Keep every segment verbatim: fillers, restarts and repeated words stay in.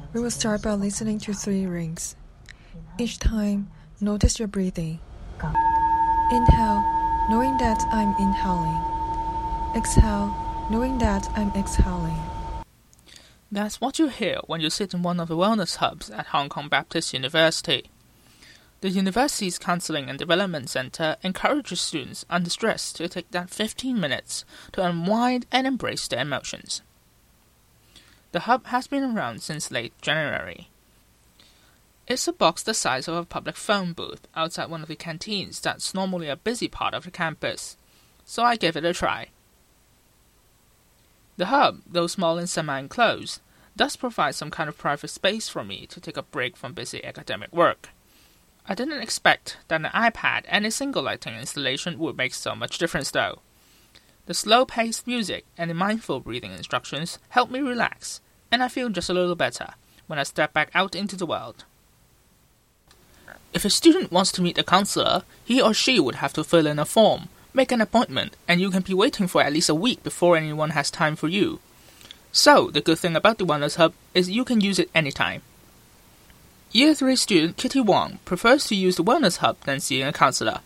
We will start by listening to three rings. Each time, notice your breathing. Inhale, knowing that I'm inhaling. Exhale, knowing that I'm exhaling. That's what you hear when you sit in one of the wellness hubs at Hong Kong Baptist University. The university's Counseling and Development Center encourages students under stress to take that fifteen minutes to unwind and embrace their emotions. The hub has been around since late January. It's a box the size of a public phone booth outside one of the canteens that's normally a busy part of the campus, so I gave it a try. The hub, though small and semi-enclosed, does provide some kind of private space for me to take a break from busy academic work. I didn't expect that an iPad and a single lighting installation would make so much difference though. The slow-paced music and the mindful breathing instructions help me relax, and I feel just a little better when I step back out into the world. If a student wants to meet a counselor, he or she would have to fill in a form, make an appointment, and you can be waiting for at least a week before anyone has time for you. So, the good thing about the Wellness Hub is you can use it anytime. Year three student Kitty Wong prefers to use the Wellness Hub than seeing a counselor.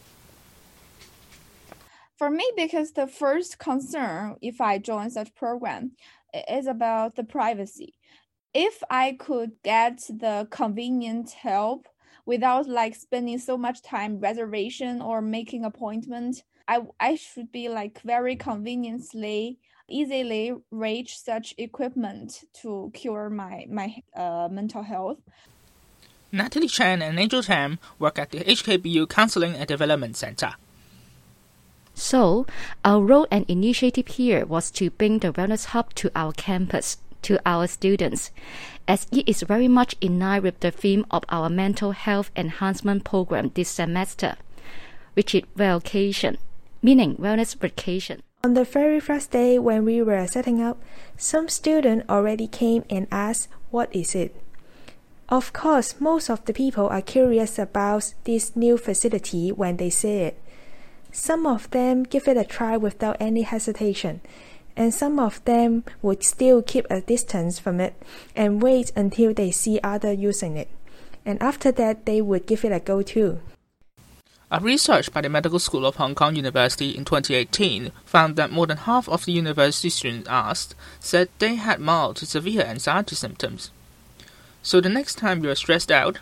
For me, because the first concern if I join such program is about the privacy. If I could get the convenient help without like spending so much time reservation or making appointment, I I should be like very conveniently, easily reach such equipment to cure my my uh, mental health. Natalie Chen and Angel Tam work at the H K B U Counseling and Development Center. So, our role and initiative here was to bring the Wellness Hub to our campus, to our students, as it is very much in line with the theme of our mental health enhancement program this semester, which is Wellcation, meaning wellness vacation. On the very first day when we were setting up, some students already came and asked, what is it? Of course, most of the people are curious about this new facility when they see it. Some of them give it a try without any hesitation, and some of them would still keep a distance from it and wait until they see others using it. And after that, they would give it a go too. A research by the Medical School of Hong Kong University in twenty eighteen found that more than half of the university students asked said they had mild to severe anxiety symptoms. So the next time you're stressed out,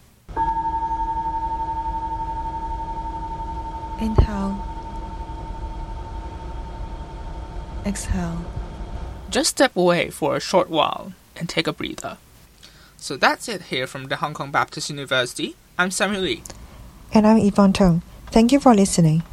inhale, exhale. Just step away for a short while and take a breather. So that's it here from the Hong Kong Baptist University. I'm Samuel Lee. And I'm Yvonne Tong. Thank you for listening.